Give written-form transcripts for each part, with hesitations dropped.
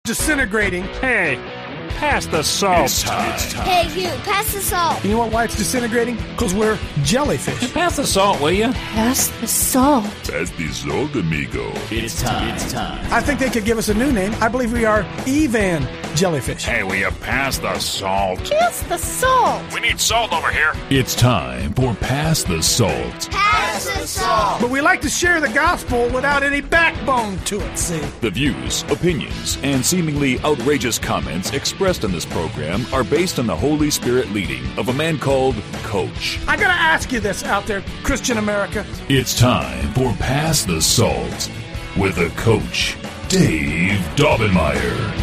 disintegrating. Hey, pass the salt. It's time. Hey, you, pass the salt. You know what, why it's disintegrating? Because we're jellyfish. Pass the salt, will you? Pass the salt. Pass the salt, amigo. It's time. I think they could give us a new name. I believe we are Evan jellyfish. Hey, will you pass the salt? Pass the salt. We need salt over here. It's time for Pass the Salt. Pass the salt. But we like to share the gospel without any backbone to it, see? The views, opinions, and seemingly outrageous comments expressed in this program are based on the Holy Spirit leading of a man called Coach. I gotta ask you this out there, Christian America. It's time for Pass the Salt with the Coach, Dave Daubenmire.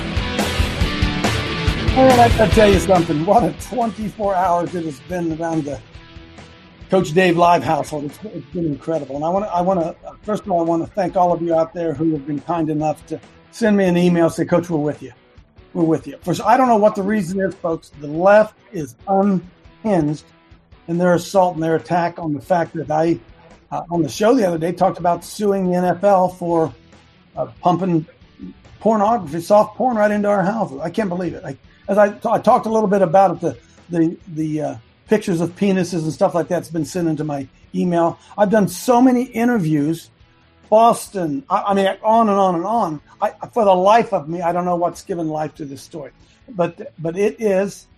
All right, I gotta tell you something. What a 24 hours it has been around the Coach Dave Live household. It's been incredible. And I want to first of all, I want to thank all of you out there who have been kind enough to send me an email, say, Coach, we're with you. We're with you. First, I don't know what the reason is, folks. The left is unhinged in their assault and their attack on the fact that I, on the show the other day, talked about suing the NFL for pumping pornography, soft porn right into our houses. I can't believe it. I talked a little bit about it, the pictures of penises and stuff like that's been sent into my email. I've done so many interviews, Boston, I mean, on and on and on. For the life of me, I don't know what's given life to this story, but it is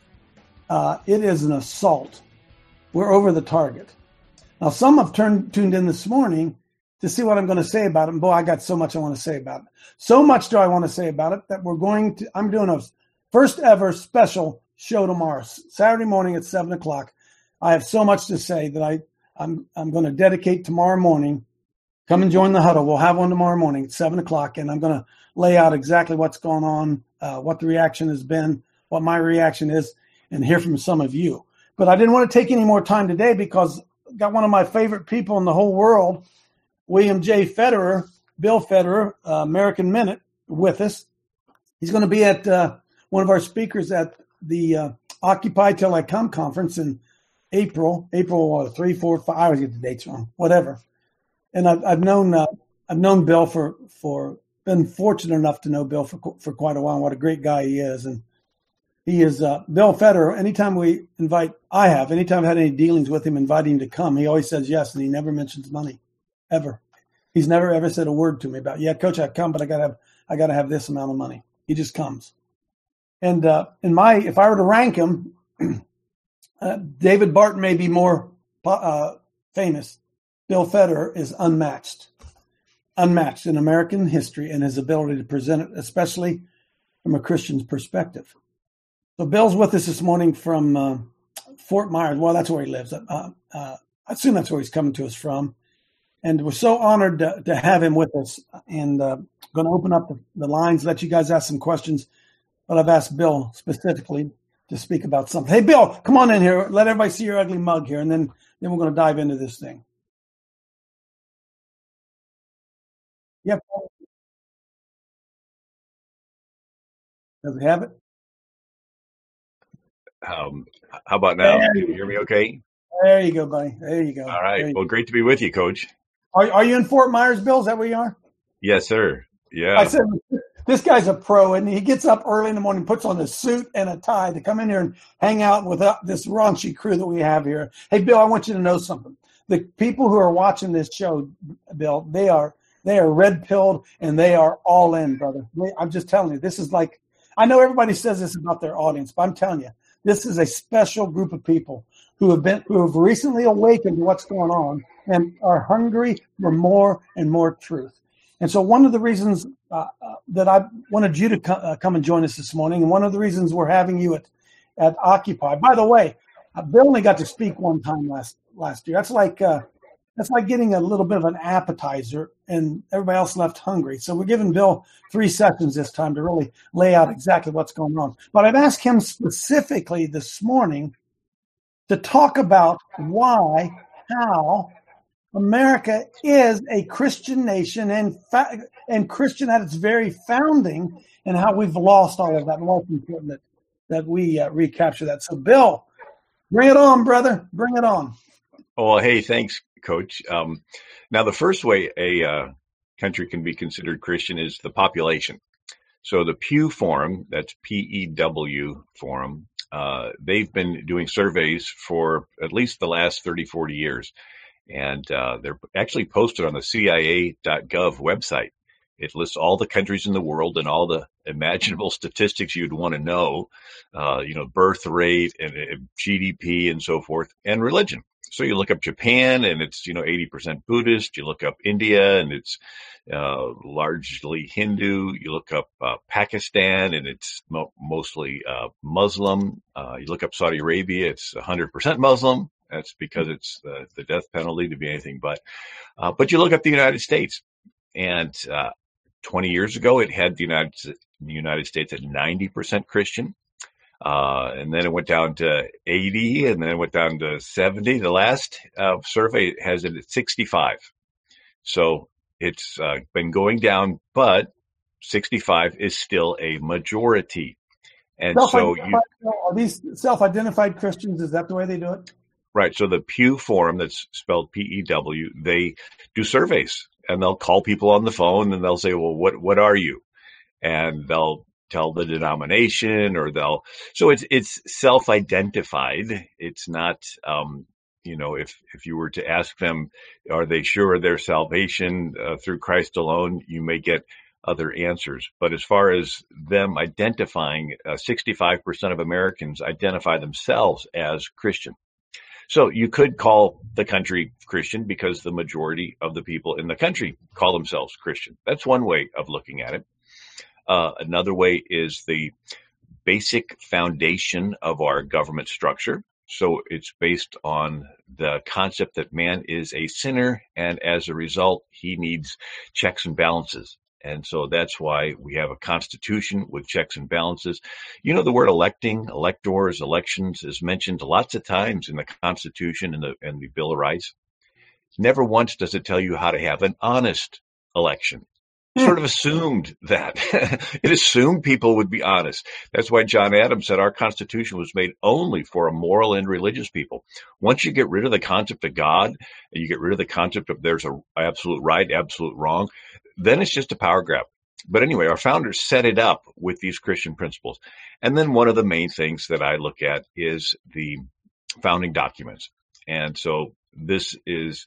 an assault. We're over the target. Now, some have tuned in this morning to see what I'm going to say about it. And boy, I got so much I want to say about it. So much do I want to say about it that I'm doing a first ever special show tomorrow, Saturday morning at 7:00. I have so much to say that I'm going to dedicate tomorrow morning. Come and join the huddle. We'll have one tomorrow morning at 7:00, and I'm going to lay out exactly what's going on, what the reaction has been, what my reaction is, and hear from some of you. But I didn't want to take any more time today because I got one of my favorite people in the whole world, William J. Federer, Bill Federer, American Minute, with us. He's going to be at one of our speakers at the Occupy Till I Come conference in April 3, 4, 5. I always get the dates wrong. Whatever. And I've known Bill for been fortunate enough to know Bill for quite a while. What a great guy he is, and he is Bill Federer. Anytime I've had any dealings with him, inviting him to come, he always says yes, and he never mentions money, ever. He's never ever said a word to me about, yeah, Coach, I come, but I gotta have this amount of money. He just comes. And if I were to rank him, David Barton may be more famous. Bill Federer is unmatched in American history and his ability to present it, especially from a Christian's perspective. So Bill's with us this morning from Fort Myers. Well, that's where he lives. I assume that's where he's coming to us from. And we're so honored to have him with us. And going to open up the lines, let you guys ask some questions. But I've asked Bill specifically to speak about something. Hey, Bill, come on in here. Let everybody see your ugly mug here, and then we're going to dive into this thing. Yep. Does it have it? How about now? Can you hear me okay? There you go, buddy. There you go. All right. Well, great to be with you, Coach. Are you in Fort Myers, Bill? Is that where you are? Yes, sir. Yeah. I said, this guy's a pro, and he gets up early in the morning, puts on a suit and a tie to come in here and hang out with this raunchy crew that we have here. Hey, Bill, I want you to know something. The people who are watching this show, Bill, they are red-pilled, and they are all in, brother. I'm just telling you, this is like, I know everybody says this about their audience, but I'm telling you, this is a special group of people who have recently awakened to what's going on and are hungry for more and more truth. And so one of the reasons that I wanted you to come and join us this morning, and one of the reasons we're having you at Occupy. By the way, Bill only got to speak one time last year. That's like getting a little bit of an appetizer, and everybody else left hungry. So we're giving Bill 3 sessions this time to really lay out exactly what's going on. But I've asked him specifically this morning to talk about how America is a Christian nation and Christian at its very founding, and how we've lost all of that. And why it's important that we recapture that. So, Bill, bring it on, brother. Bring it on. Oh, well, hey, thanks, Coach. Now, the first way a country can be considered Christian is the population. So the Pew Forum, that's PEW Forum, they've been doing surveys for at least the last 30, 40 years. And they're actually posted on the CIA.gov website. It lists all the countries in the world and all the imaginable statistics you'd want to know, birth rate and GDP and so forth, and religion. So you look up Japan and it's, 80% Buddhist. You look up India and it's largely Hindu. You look up Pakistan and it's mostly Muslim. You look up Saudi Arabia, it's 100% Muslim. That's because it's the death penalty to be anything but. But you look up the United States, and 20 years ago, it had the United States at 90% Christian. And then it went down to 80, and then it went down to 70. The last survey has it at 65. So it's been going down, but 65 is still a majority. And so are these self-identified Christians? Is that the way they do it? Right. So the Pew Forum, that's spelled PEW, they do surveys, and they'll call people on the phone and they'll say, well, what are you? And they'll tell the denomination, or so it's self-identified. It's not, if you were to ask them, are they sure of their salvation through Christ alone, you may get other answers. But as far as them identifying, 65% of Americans identify themselves as Christian. So you could call the country Christian because the majority of the people in the country call themselves Christian. That's one way of looking at it. Another way is the basic foundation of our government structure. So it's based on the concept that man is a sinner, and as a result, he needs checks and balances. And so that's why we have a constitution with checks and balances. The word electing, electors, elections is mentioned lots of times in the Constitution and the Bill of Rights. Never once does it tell you how to have an honest election. Sort of assumed that. It assumed people would be honest. That's why John Adams said our Constitution was made only for a moral and religious people. Once you get rid of the concept of God, and you get rid of the concept of there's an absolute right, absolute wrong, then it's just a power grab. But anyway, our founders set it up with these Christian principles. And then one of the main things that I look at is the founding documents. And so this is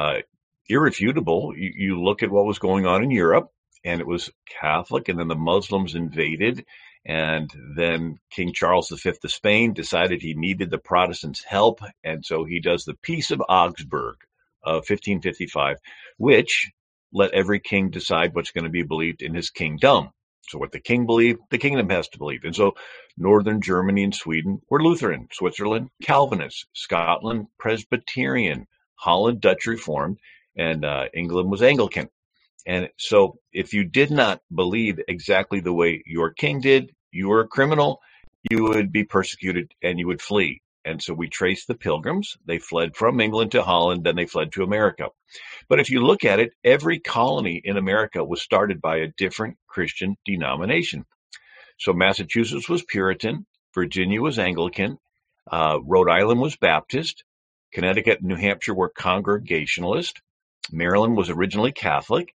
irrefutable. You look at what was going on in Europe, and it was Catholic, and then the Muslims invaded, and then King Charles V of Spain decided he needed the Protestants' help, and so he does the Peace of Augsburg of 1555, which let every king decide what's going to be believed in his kingdom. So what the king believed, the kingdom has to believe. And so northern Germany and Sweden were Lutheran, Switzerland, Calvinist, Scotland, Presbyterian, Holland, Dutch Reformed, and England was Anglican. And so if you did not believe exactly the way your king did, you were a criminal, you would be persecuted, and you would flee. And so we trace the Pilgrims. They fled from England to Holland, then they fled to America. But if you look at it, every colony in America was started by a different Christian denomination. So Massachusetts was Puritan, Virginia was Anglican, Rhode Island was Baptist, Connecticut and New Hampshire were Congregationalist, Maryland was originally Catholic,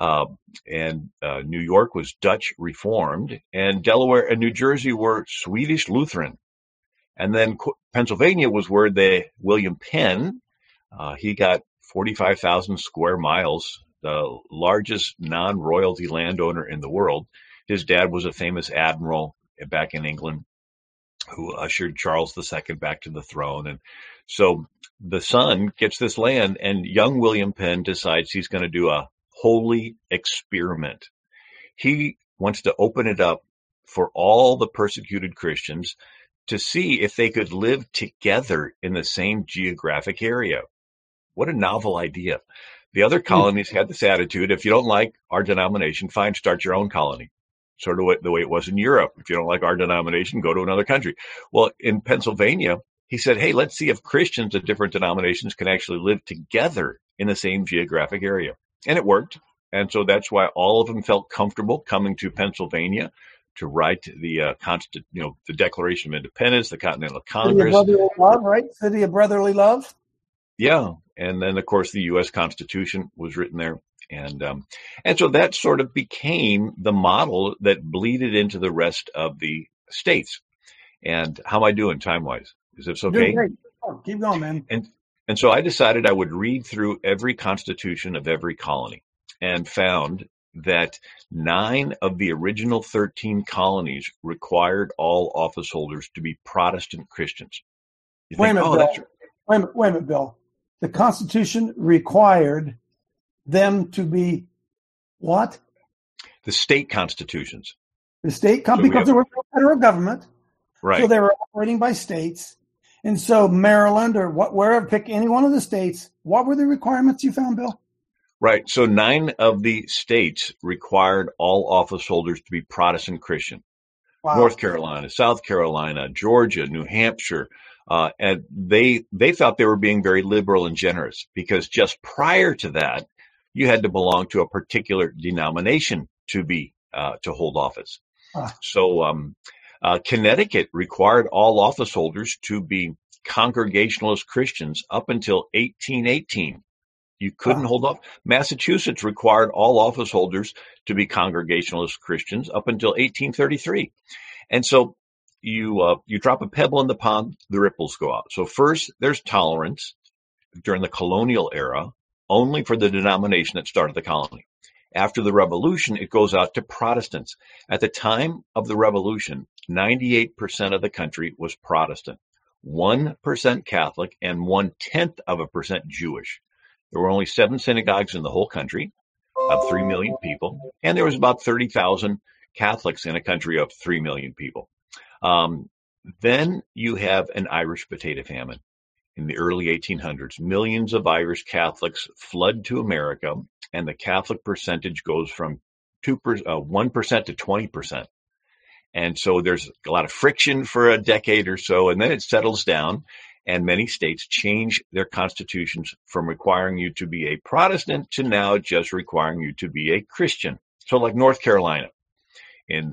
and New York was Dutch Reformed, and Delaware and New Jersey were Swedish Lutheran. And then Pennsylvania was where William Penn, he got 45,000 square miles, the largest non-royalty landowner in the world. His dad was a famous admiral back in England who ushered Charles II back to the throne. And so the son gets this land, and young William Penn decides he's going to do a holy experiment. He wants to open it up for all the persecuted Christians to see if they could live together in the same geographic area. What a novel idea. The other colonies had this attitude: if you don't like our denomination, fine, start your own colony. Sort of the way it was in Europe. If you don't like our denomination, go to another country. Well, in Pennsylvania, he said, hey, let's see if Christians of different denominations can actually live together in the same geographic area. And it worked. And so that's why all of them felt comfortable coming to Pennsylvania to write the the Declaration of Independence, the Continental Congress. City of Brotherly Love, right? City of Brotherly Love. Yeah. And then, of course, the U.S. Constitution was written there. And so that sort of became the model that bleeded into the rest of the states. And how am I doing time-wise? Is this okay? Doing great. Oh, keep going, man. And so I decided I would read through every constitution of every colony and found that 9 of the original 13 colonies required all office holders to be Protestant Christians. Wait a minute, Bill. The Constitution required them to be what? The state constitutions. The state, because there was no federal government. Right. So they were operating by states. And so Maryland or wherever, pick any one of the states, what were the requirements you found, Bill? Right. So 9 of the states required all office holders to be Protestant Christian. Wow. North Carolina, South Carolina, Georgia, New Hampshire. And they thought they were being very liberal and generous because just prior to that, you had to belong to a particular denomination to hold office. So Connecticut required all office holders to be Congregationalist Christians up until 1818. You couldn't hold off. Massachusetts required all office holders to be Congregationalist Christians up until 1833. And so you drop a pebble in the pond, the ripples go out. So first, there's tolerance during the colonial era, only for the denomination that started the colony. After the Revolution, it goes out to Protestants. At the time of the Revolution, 98% of the country was Protestant, 1% Catholic, and 0.1% Jewish. There were only 7 synagogues in the whole country of 3 million people, and there was about 30,000 Catholics in a country of 3 million people. Then you have an Irish potato famine. In the early 1800s, millions of Irish Catholics flood to America, and the Catholic percentage goes from 1% to 20%. And so there's a lot of friction for a decade or so, and then it settles down, and many states change their constitutions from requiring you to be a Protestant to now just requiring you to be a Christian. So like North Carolina, in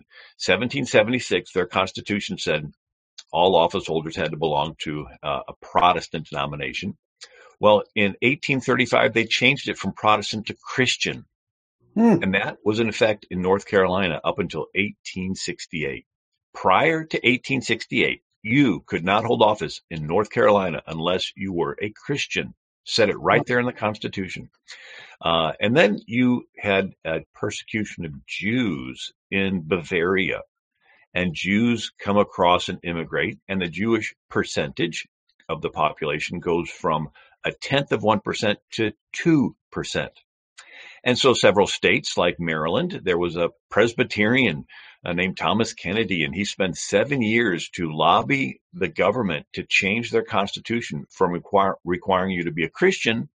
1776, their constitution said all office holders had to belong to a Protestant denomination. Well, in 1835, they changed it from Protestant to Christian. And that was in effect in North Carolina up until 1868. Prior to 1868, you could not hold office in North Carolina unless you were a Christian. Said it right there in the Constitution. And then you had a persecution of Jews in Bavaria. And Jews come across and immigrate, and the Jewish percentage of the population goes from 0.1% to 2%. And so several states like Maryland, there was a Presbyterian named Thomas Kennedy, and he spent 7 years to lobby the government to change their constitution from requiring you to be a Christian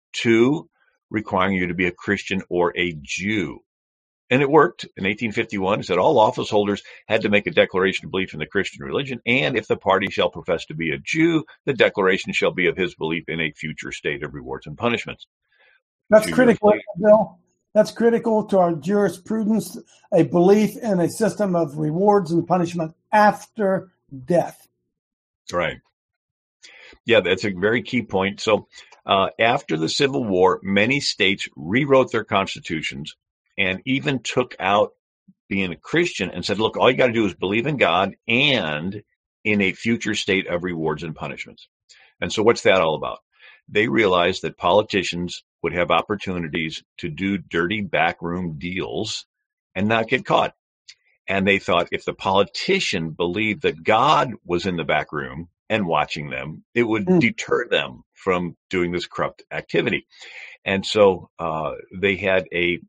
to requiring you to be a Christian or a Jew. And it worked. In 1851, it said all office holders had to make a declaration of belief in the Christian religion, and if the party shall profess to be a Jew, the declaration shall be of his belief in a future state of rewards and punishments. That's critical, Bill. That's critical to our jurisprudence, a belief in a system of rewards and punishment after death. Right. Yeah, that's a very key point. So after the Civil War, many states rewrote their constitutions and even took out being a Christian and said, look, all you got to do is believe in God and in a future state of rewards and punishments. And so what's that all about? They realized that politicians would have opportunities to do dirty backroom deals and not get caught. And they thought if the politician believed that God was in the back room and watching them, it would deter them from doing this corrupt activity. And so they had a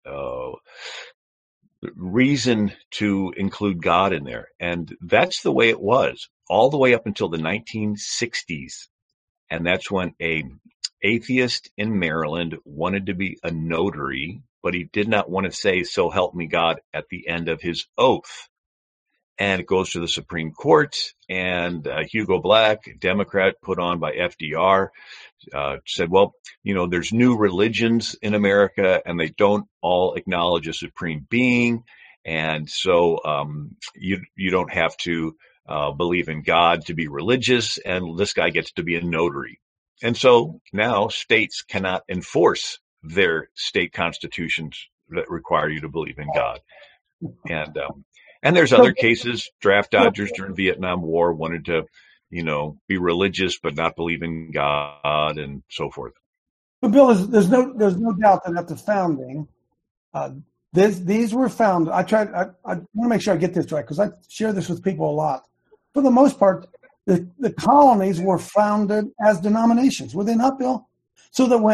reason to include God in there. And that's the way it was all the way up until the 1960s. And that's when a atheist in Maryland wanted to be a notary, but he did not want to say, "So help me God," at the end of his oath. And it goes to the Supreme Court, and Hugo Black, Democrat put on by FDR, said, well, there's new religions in America, and they don't all acknowledge a supreme being. And so you don't have to believe in God to be religious, and this guy gets to be a notary. And so now states cannot enforce their state constitutions that require you to believe in God. And there's other cases. Draft dodgers during Vietnam War wanted to, be religious but not believe in God, and so forth. But Bill, there's no doubt that at the founding, these were founded. I want to make sure I get this right, because I share this with people a lot. For the most part, the colonies were founded as denominations, were they not, Bill? So that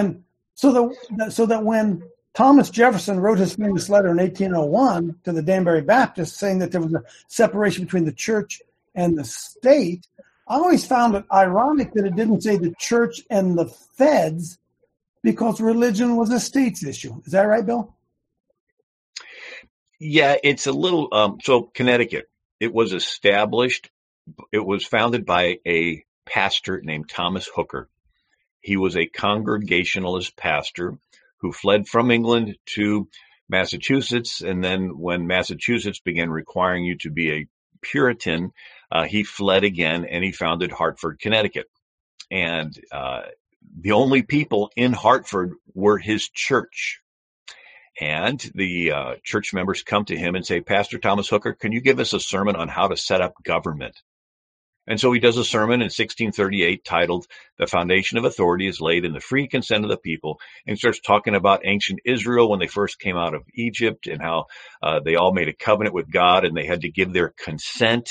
when Thomas Jefferson wrote his famous letter in 1801 to the Danbury Baptists saying that there was a separation between the church and the state, I always found it ironic that it didn't say the church and the feds, because religion was a state's issue. Is that right, Bill? Yeah, it's a little, so Connecticut, it was founded by a pastor named Thomas Hooker. He was a Congregationalist pastor who fled from England to Massachusetts. And then when Massachusetts began requiring you to be a Puritan, he fled again and he founded Hartford, Connecticut. And the only people in Hartford were his church. And the church members come to him and say, Pastor Thomas Hooker, can you give us a sermon on how to set up government? And so he does a sermon in 1638 titled, The Foundation of Authority is Laid in the Free Consent of the People, and starts talking about ancient Israel when they first came out of Egypt and how they all made a covenant with God and they had to give their consent,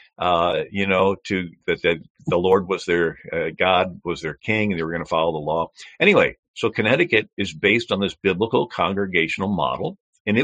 to that the Lord was their God, was their king, and they were going to follow the law. Anyway, so Connecticut is based on this biblical congregational model,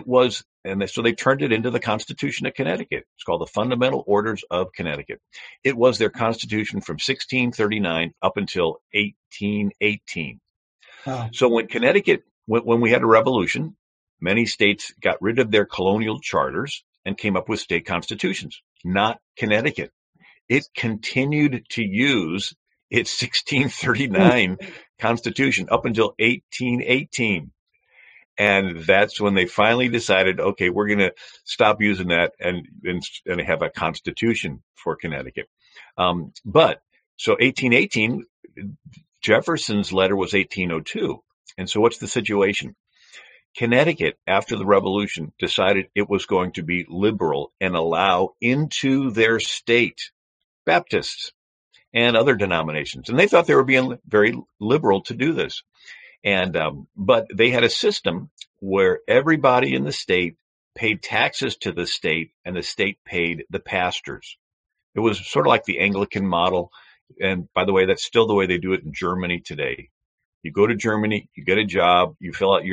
so they turned it into the Constitution of Connecticut. It's called the Fundamental Orders of Connecticut. It was their constitution from 1639 up until 1818. Wow. So when Connecticut, when we had a revolution, many states got rid of their colonial charters and came up with state constitutions, not Connecticut. It continued to use its 1639 constitution up until 1818. And that's when they finally decided, okay, we're going to stop using that and have a constitution for Connecticut. But so 1818, Jefferson's letter was 1802. And so what's the situation? Connecticut, after the Revolution, decided it was going to be liberal and allow into their state Baptists and other denominations. And they thought they were being very liberal to do this. And but they had a system where everybody in the state paid taxes to the state and the state paid the pastors. It was sort of like the Anglican model. And by the way, that's still the way they do it in Germany today. You go to Germany, you get a job, you fill out your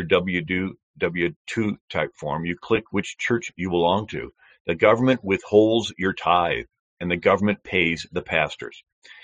W-2 type form, you click which church you belong to. The government withholds your tithe and the government pays the pastors.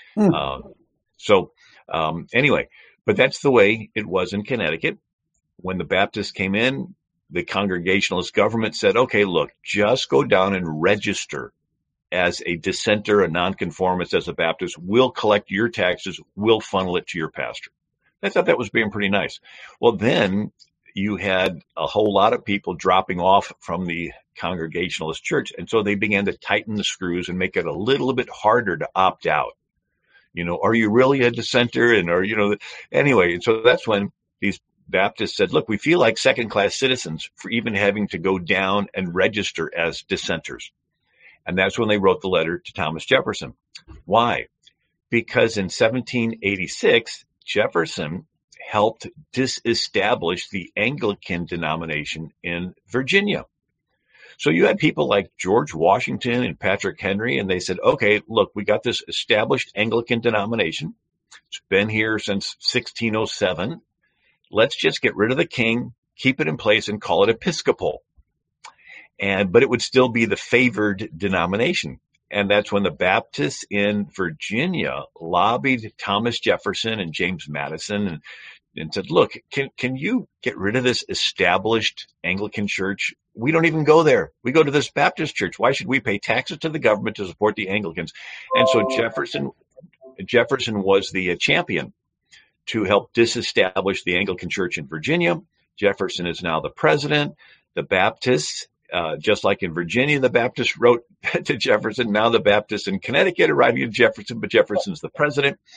Anyway, but that's the way it was in Connecticut. When the Baptists came in, the Congregationalist government said, okay, look, just go down and register as a dissenter, a nonconformist, as a Baptist. We'll collect your taxes. We'll funnel it to your pastor. I thought that was being pretty nice. Well, then you had a whole lot of people dropping off from the Congregationalist church. And so they began to tighten the screws and make it a little bit harder to opt out. Are you really a dissenter? Anyway, and so that's when these Baptists said, look, we feel like second-class citizens for even having to go down and register as dissenters. And that's when they wrote the letter to Thomas Jefferson. Why? Because in 1786, Jefferson helped disestablish the Anglican denomination in Virginia. So you had people like George Washington and Patrick Henry, and they said, okay, look, we got this established Anglican denomination. It's been here since 1607. Let's just get rid of the king, keep it in place, and call it Episcopal. But it would still be the favored denomination. And that's when the Baptists in Virginia lobbied Thomas Jefferson and James Madison and said, look, can you get rid of this established Anglican church? We don't even go there. We go to this Baptist church. Why should we pay taxes to the government to support the Anglicans? And so Jefferson was the champion to help disestablish the Anglican church in Virginia. Jefferson is now the president. The Baptists, just like in Virginia, the Baptists wrote to Jefferson. Now the Baptists in Connecticut are writing to Jefferson, but Jefferson's the president.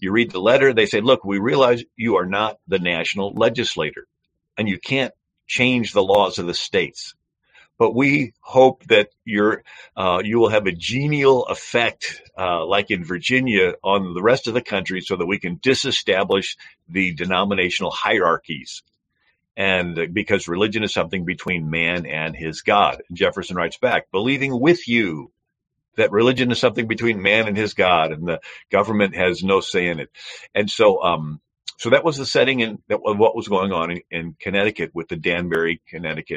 you read the letter, they say, look, we realize you are not the national legislator and you can't change the laws of the states. But we hope that you will have a genial effect, like in Virginia, on the rest of the country so that we can disestablish the denominational hierarchies. And because religion is something between man and his God. Jefferson writes back, believing with you that religion is something between man and his God, and the government has no say in it. And so that was the setting of what was going on in Connecticut with the Danbury, Connecticut,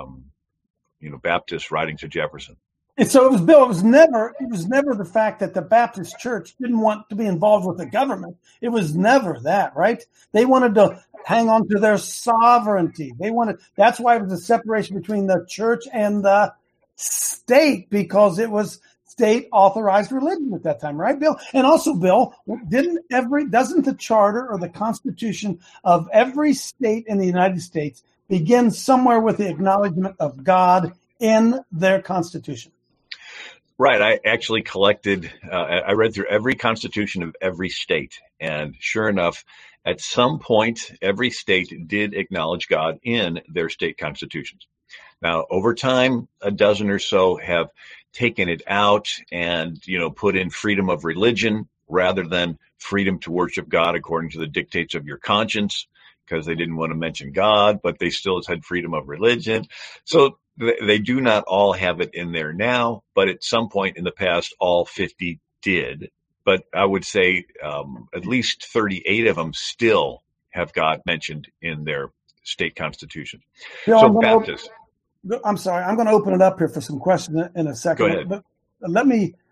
Baptist writings of Jefferson. And so it was, Bill, it was never the fact that the Baptist church didn't want to be involved with the government. It was never that, right? They wanted to hang on to their sovereignty. That's why it was a separation between the church and the state, because it was state authorized religion at that time, right, Bill? And also, Bill, doesn't the charter or the constitution of every state in the United States begin somewhere with the acknowledgement of God in their constitution? Right. I actually collected, I read through every constitution of every state. And sure enough, at some point, every state did acknowledge God in their state constitutions. Now, over time, a dozen or so have taken it out and, put in freedom of religion rather than freedom to worship God according to the dictates of your conscience, because they didn't want to mention God, but they still had freedom of religion. So they do not all have it in there now, but at some point in the past, all 50 did. But I would say at least 38 of them still have God mentioned in their state constitution. So Baptist. I'm sorry, I'm going to open it up here for some questions in a second. Go ahead. But let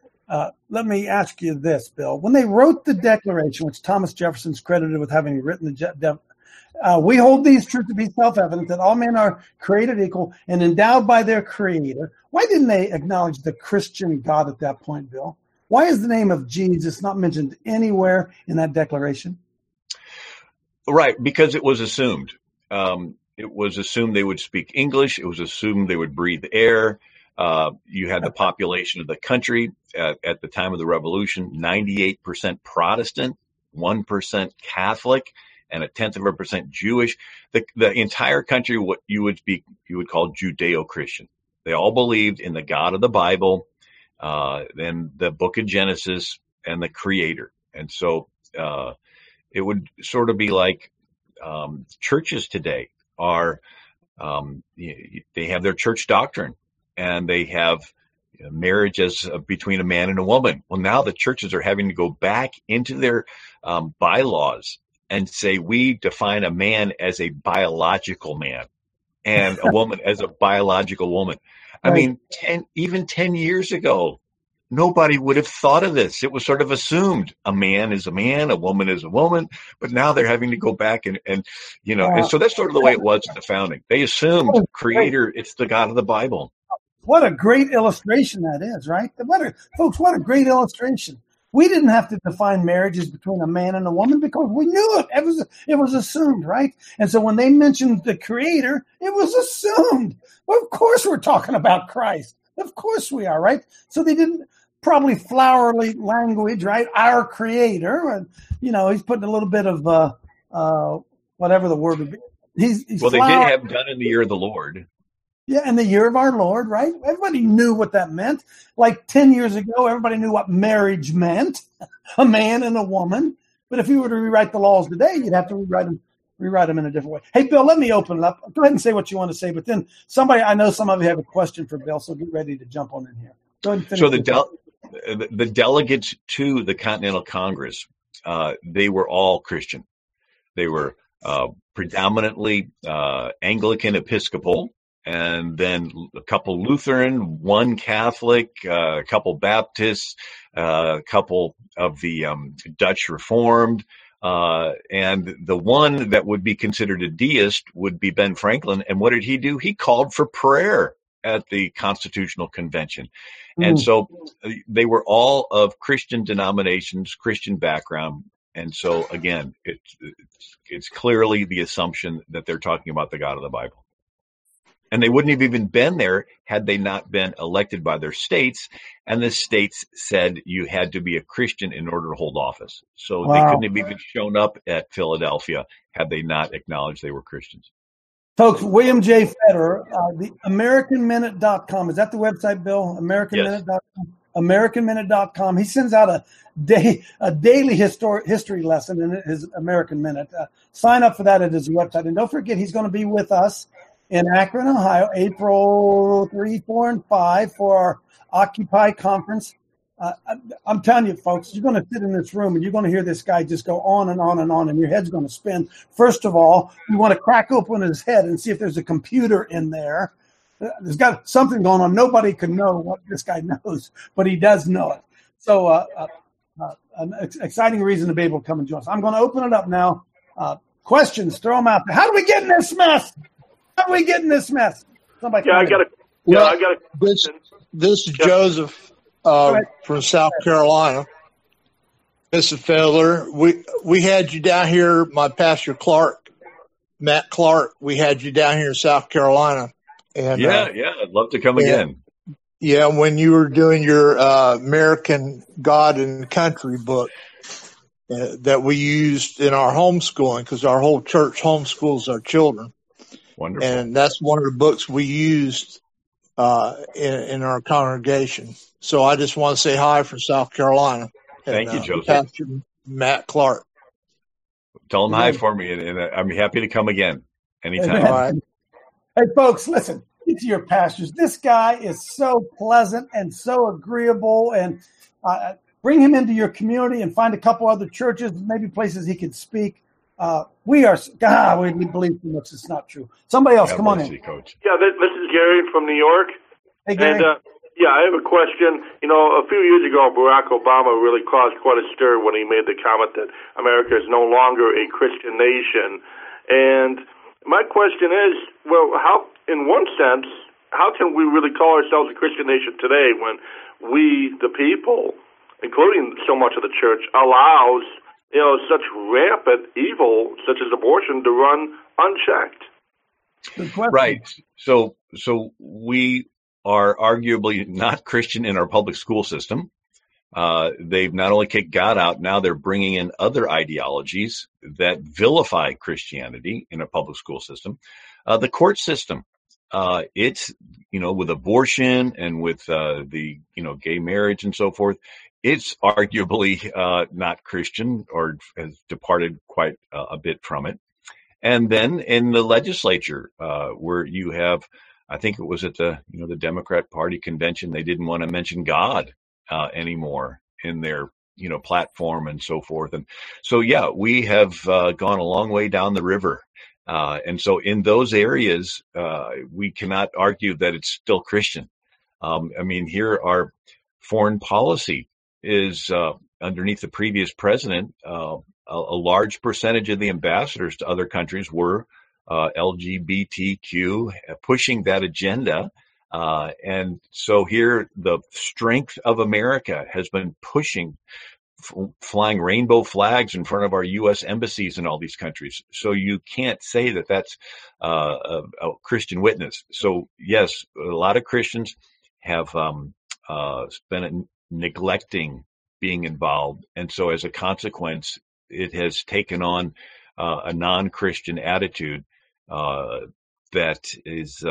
me ask you this, Bill. When they wrote the Declaration, which Thomas Jefferson's credited with having written we hold these truths to be self-evident that all men are created equal and endowed by their Creator. Why didn't they acknowledge the Christian God at that point, Bill? Why is the name of Jesus not mentioned anywhere in that declaration? Right, because it was assumed. It was assumed they would speak English. It was assumed they would breathe air. You had the population of the country at the time of the Revolution, 98% Protestant, 1% Catholic, and 0.1% Jewish. The entire country, what you would call Judeo-Christian. They all believed in the God of the Bible, then the book of Genesis, and the Creator. And so it would sort of be like churches today are, they have their church doctrine, and they have marriage as between a man and a woman. Well, now the churches are having to go back into their bylaws and say, we define a man as a biological man and a woman as a biological woman. I mean, 10 years ago, nobody would have thought of this. It was sort of assumed a man is a man, a woman is a woman, but now they're having to go back and so that's sort of the way it was at the founding. They assumed Creator, it's the God of the Bible. What a great illustration that is, right? Folks, what a great illustration. We didn't have to define marriages between a man and a woman because we knew it. It was assumed, right? And so when they mentioned the Creator, it was assumed. Well, of course we're talking about Christ. Of course we are, right? So they didn't probably flowery language, right? Our Creator. And, he's putting a little bit of whatever the word would be. He's they did have done in the year of the Lord. Yeah, in the year of our Lord, right? Everybody knew what that meant. Like 10 years ago, everybody knew what marriage meant, a man and a woman. But if you were to rewrite the laws today, you'd have to rewrite them in a different way. Hey, Bill, let me open it up. Go ahead and say what you want to say. But then I know some of you have a question for Bill, so get ready to jump on in here. Go ahead and finish. So the delegates to the Continental Congress, they were all Christian. They were predominantly Anglican Episcopal, and then a couple Lutheran, one Catholic, a couple Baptists, a couple of the Dutch Reformed, and the one that would be considered a deist would be Ben Franklin. And what did he do? He called for prayer at the Constitutional Convention. And so they were all of Christian denominations, Christian background. And so, again, it's clearly the assumption that they're talking about the God of the Bible. And they wouldn't have even been there had they not been elected by their states. And the states said you had to be a Christian in order to hold office. So they couldn't have even shown up at Philadelphia had they not acknowledged they were Christians. Folks, William J. Federer, the AmericanMinute.com. Is that the website, Bill? AmericanMinute.com. Yes. AmericanMinute.com. He sends out a daily history lesson in his American Minute. Sign up for that at his website. And don't forget, he's going to be with us in Akron, Ohio, April 3, 4, and 5 for our Occupy conference. I'm telling you, folks, you're going to sit in this room and you're going to hear this guy just go on and on and on, and your head's going to spin. First of all, you want to crack open his head and see if there's a computer in there. There's got something going on. Nobody can know what this guy knows, but he does know it. So an exciting reason to be able to come and join us. I'm going to open it up now. Questions, throw them out there. How do we get in this mess? How do we get in this mess? Somebody I got a question. This is Joseph from South Carolina. Mr. Fedler, we had you down here, my pastor Clark, Matt Clark, we had you down here in South Carolina. And yeah, I'd love to come again. Yeah, when you were doing your American God and Country book that we used in our homeschooling, because our whole church homeschools our children. Wonderful. And that's one of the books we used in our congregation. So I just want to say hi from South Carolina. Thank you, Joseph. Pastor Matt Clark. Tell him hi for me, and I'm happy to come again anytime. All right. Hey, folks, listen, get to your pastors. This guy is so pleasant and so agreeable, and bring him into your community and find a couple other churches, maybe places he could speak. We believe too much. It's not true. Somebody else, come on in. Coach. Yeah, this is Gary from New York. Hey, Gary. And, I have a question. A few years ago, Barack Obama really caused quite a stir when he made the comment that America is no longer a Christian nation. And my question is, well, how, in one sense, how can we really call ourselves a Christian nation today when we, the people, including so much of the church, allows such rampant evil, such as abortion, to run unchecked? Right. So we are arguably not Christian in our public school system. They've not only kicked God out, now they're bringing in other ideologies that vilify Christianity in a public school system. The court system, it's, with abortion and with the gay marriage and so forth, it's arguably not Christian, or has departed quite a bit from it. And then in the legislature, where you have, I think it was at the Democrat Party convention, they didn't want to mention God anymore in their platform and so forth. And so, yeah, we have gone a long way down the river. And so in those areas, we cannot argue that it's still Christian. Here our foreign policy is underneath the previous president. A large percentage of the ambassadors to other countries were LGBTQ, pushing that agenda. And so here, the strength of America has been pushing, flying rainbow flags in front of our U.S. embassies in all these countries. So you can't say that that's a Christian witness. So yes, a lot of Christians have been neglecting being involved. And so as a consequence, it has taken on a non-Christian attitude that is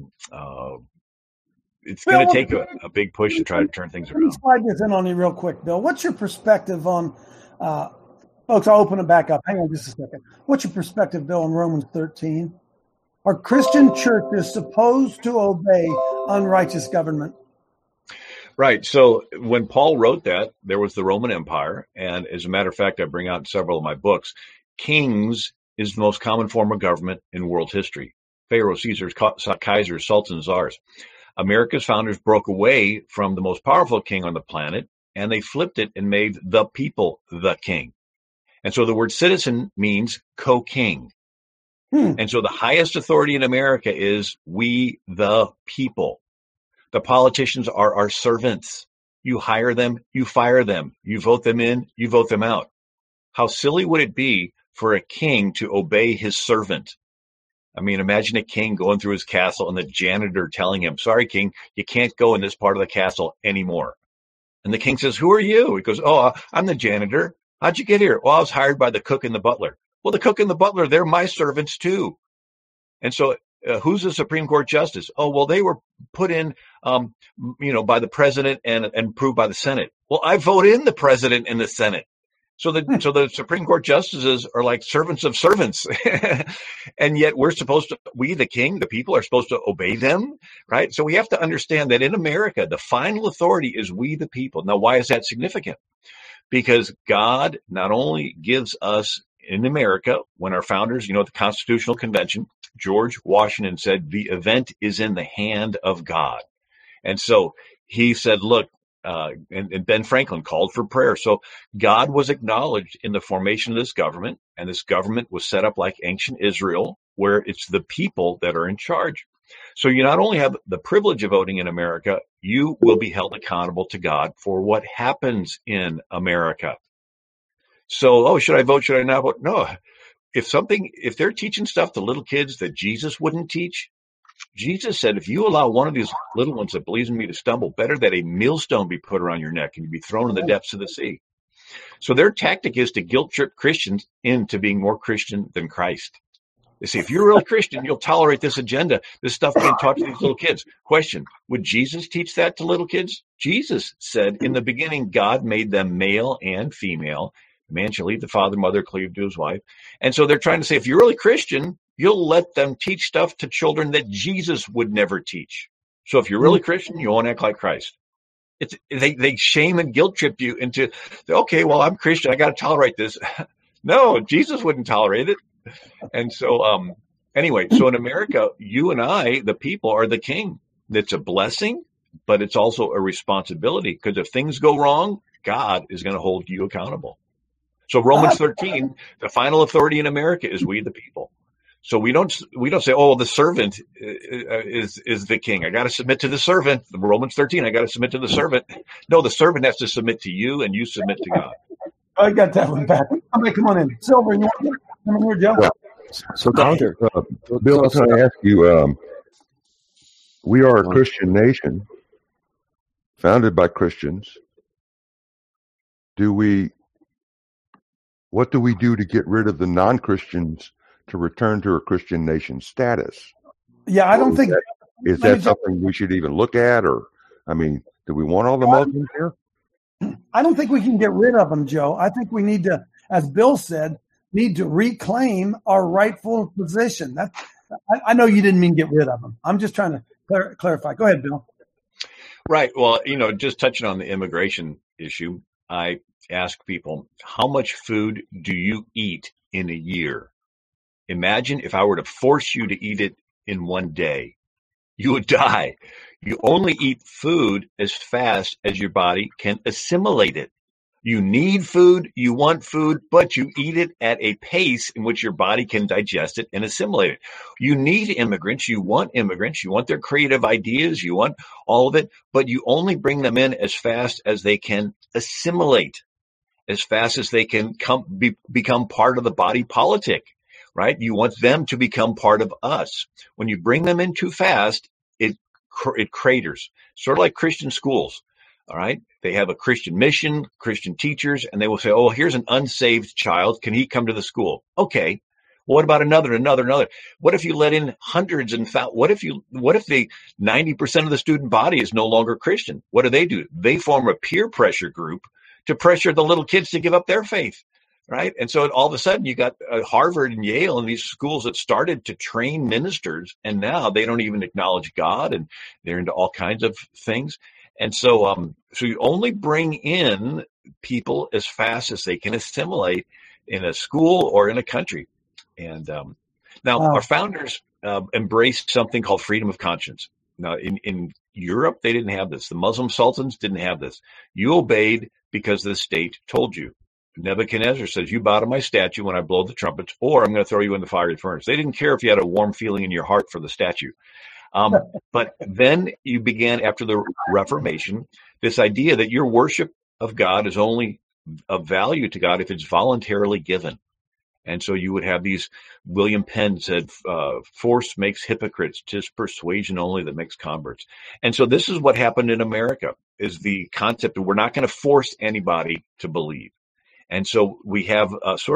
it's going to take a big push to try to turn things around. Let me slide this in on you real quick, Bill. What's your perspective on, folks, I'll open it back up. Hang on just a second. What's your perspective, Bill, on Romans 13? Are Christian churches supposed to obey unrighteous government? Right. So when Paul wrote that, there was the Roman Empire. And as a matter of fact, I bring out in several of my books, kings is the most common form of government in world history. Pharaoh, Caesars, Kaisers, sultans, czars. America's founders broke away from the most powerful king on the planet, and they flipped it and made the people the king. And so the word citizen means co-king. And so the highest authority in America is we the people. The politicians are our servants. You hire them, you fire them. You vote them in, you vote them out. How silly would it be for a king to obey his servant? I mean, imagine a king going through his castle and the janitor telling him, sorry, king, you can't go in this part of the castle anymore. And the king says, who are you? He goes, oh, I'm the janitor. How'd you get here? Well, I was hired by the cook and the butler. Well, the cook and the butler, they're my servants too. And so who's the Supreme Court justice? Oh, well, they were put in, by the president and approved by the Senate. Well, I vote in the president and the Senate. So the Supreme Court justices are like servants of servants. And yet we, the king, the people, are supposed to obey them, right? So we have to understand that in America, the final authority is we, the people. Now, why is that significant? Because God not only gives us in America, when our founders, the Constitutional Convention, George Washington said, the event is in the hand of God. And so he said, look, and Ben Franklin called for prayer. So God was acknowledged in the formation of this government, and this government was set up like ancient Israel, where it's the people that are in charge. So you not only have the privilege of voting in America, you will be held accountable to God for what happens in America. So, should I vote? Should I not vote? No. If they're teaching stuff to little kids that Jesus wouldn't teach, Jesus said, if you allow one of these little ones that believes in me to stumble, better that a millstone be put around your neck and you be thrown in the depths of the sea. So their tactic is to guilt trip Christians into being more Christian than Christ. They say, if you're a real Christian, you'll tolerate this agenda, this stuff being taught to these little kids. Question, would Jesus teach that to little kids? Jesus said, in the beginning, God made them male and female. The man shall leave the father and mother, cleave to his wife. And so they're trying to say, if you're really Christian, you'll let them teach stuff to children that Jesus would never teach. So if you're really Christian, you won't act like Christ. They shame and guilt trip you into, okay, well, I'm Christian, I got to tolerate this. No, Jesus wouldn't tolerate it. And so anyway, so in America, you and I, the people, are the king. It's a blessing, but it's also a responsibility, because if things go wrong, God is going to hold you accountable. So Romans 13, the final authority in America is we, the people. So we don't say, oh, the servant is the king. I got to submit to the servant. Romans 13, I got to submit to the servant. No, the servant has to submit to you, and you submit to God. I got that one back. Come on in. Silver, you want to come in here, Joe? Well, so, Bill, I was going to ask you, we are a Christian nation, founded by Christians. What do we do to get rid of the non-Christians to return to a Christian nation status? Yeah, I don't think... Is that something we should even look at? Or, do we want all the Muslims here? I don't think we can get rid of them, Joe. I think we need to, as Bill said, reclaim our rightful position. I know you didn't mean get rid of them. I'm just trying to clarify. Go ahead, Bill. Right. Well, just touching on the immigration issue, I ask people, how much food do you eat in a year? Imagine if I were to force you to eat it in one day. You would die. You only eat food as fast as your body can assimilate it. You need food, you want food, but you eat it at a pace in which your body can digest it and assimilate it. You need immigrants, you want their creative ideas, you want all of it, but you only bring them in as fast as they can assimilate, as fast as they can become part of the body politic, right? You want them to become part of us. When you bring them in too fast, it craters, sort of like Christian schools. All right. They have a Christian mission, Christian teachers, and they will say, oh, here's an unsaved child. Can he come to the school? Okay. Well, what about another? What if you let in hundreds and what if the 90% of the student body is no longer Christian? What do? They form a peer pressure group to pressure the little kids to give up their faith. Right. And so all of a sudden you got Harvard and Yale and these schools that started to train ministers, and now they don't even acknowledge God, and they're into all kinds of things. And so you only bring in people as fast as they can assimilate in a school or in a country. And now our founders embraced something called freedom of conscience. Now in Europe, they didn't have this. The Muslim sultans didn't have this. You obeyed because the state told you. Nebuchadnezzar says, you bow to my statue when I blow the trumpets, or I'm going to throw you in the fiery furnace. They didn't care if you had a warm feeling in your heart for the statue. But then you began, after the Reformation, this idea that your worship of God is only of value to God if it's voluntarily given. And so you would have these, William Penn said, force makes hypocrites, 'tis persuasion only that makes converts. And so this is what happened in America, is the concept that we're not going to force anybody to believe. And so we have